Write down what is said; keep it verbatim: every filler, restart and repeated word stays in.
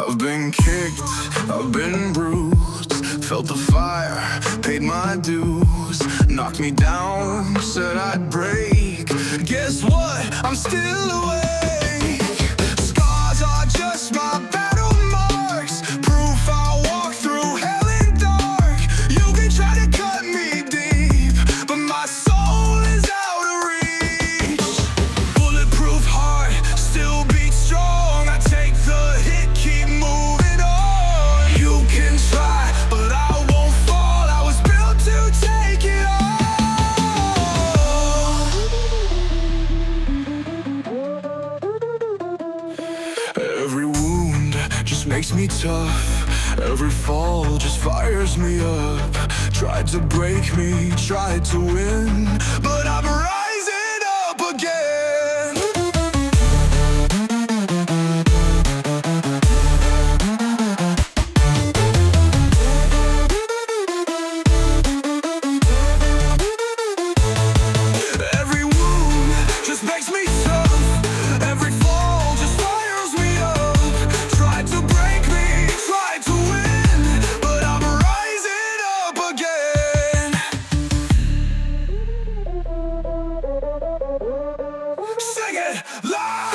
I've been kicked, I've been bruised, felt the fire, paid my dues. Knocked me down, said I'd break. Guess what? I'm still awake. Scars are just my battle marks, proof I walk through hell in dark. You can try to cut me deep, but my soul is out of reach. Bulletproof heart, still beats strong. I take the hit, keep moving on. You can try, but I won't fall. I was built to take it all. Every wound just makes me tough. Every fall just fires me up. Tried to break me, tried to win, but I'm rising up again. Every wound just makes me tough. Every fall just fires me up. Tried to break me, tried to win, but I'm rising up again. Sing it loud.